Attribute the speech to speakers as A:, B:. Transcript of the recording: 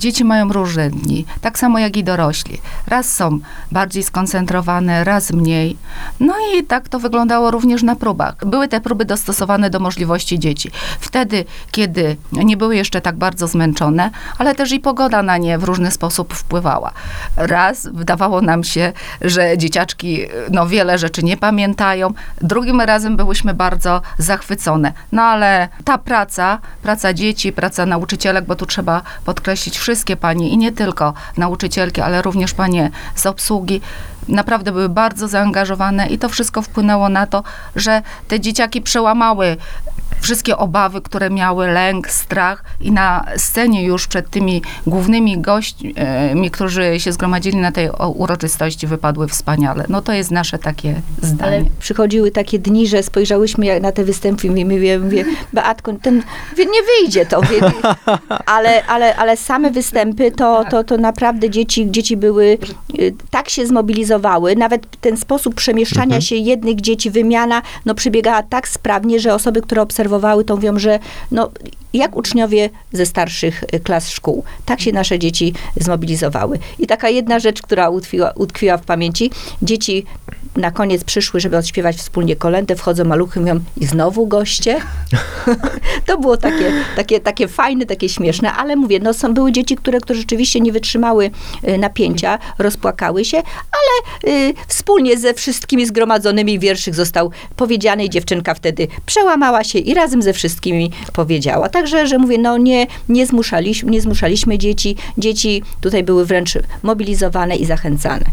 A: Dzieci mają różne dni, tak samo jak i dorośli. Raz są bardziej skoncentrowane, raz mniej. No i tak to wyglądało również na próbach. Były te próby dostosowane do możliwości dzieci. Wtedy, kiedy nie były jeszcze tak bardzo zmęczone, ale też i pogoda na nie w różny sposób wpływała. Raz wydawało nam się, że dzieciaczki wiele rzeczy nie pamiętają. Drugim razem byłyśmy bardzo zachwycone. No ale ta praca dzieci, praca nauczycielek, bo tu trzeba podkreślić wszystkie panie i nie tylko nauczycielki, ale również panie z obsługi, naprawdę były bardzo zaangażowane i to wszystko wpłynęło na to, że te dzieciaki przełamały wszystkie obawy, które miały, lęk, strach i na scenie już przed tymi głównymi gośćmi, którzy się zgromadzili na tej uroczystości, wypadły wspaniale. No to jest nasze takie zdanie.
B: Ale przychodziły takie dni, że spojrzałyśmy na te występy i mówię, Beatko, nie wyjdzie to. Ale same występy, to naprawdę dzieci były, tak się zmobilizowały, nawet ten sposób przemieszczania się jednych dzieci, wymiana, przebiegała tak sprawnie, że osoby, które obserwowały, to mówią, że jak uczniowie ze starszych klas szkół, tak się nasze dzieci zmobilizowały. I taka jedna rzecz, która utkwiła w pamięci, dzieci na koniec przyszły, żeby odśpiewać wspólnie kolędę, wchodzą maluchy, mówią, i znowu goście. To było takie fajne, takie śmieszne, ale mówię, były dzieci, które rzeczywiście nie wytrzymały napięcia, rozpłakały się, ale wspólnie ze wszystkimi zgromadzonymi wierszyk został powiedziany i dziewczynka wtedy przełamała się i razem ze wszystkimi powiedziała. Także, że mówię, nie zmuszaliśmy dzieci. Dzieci tutaj były wręcz mobilizowane i zachęcane.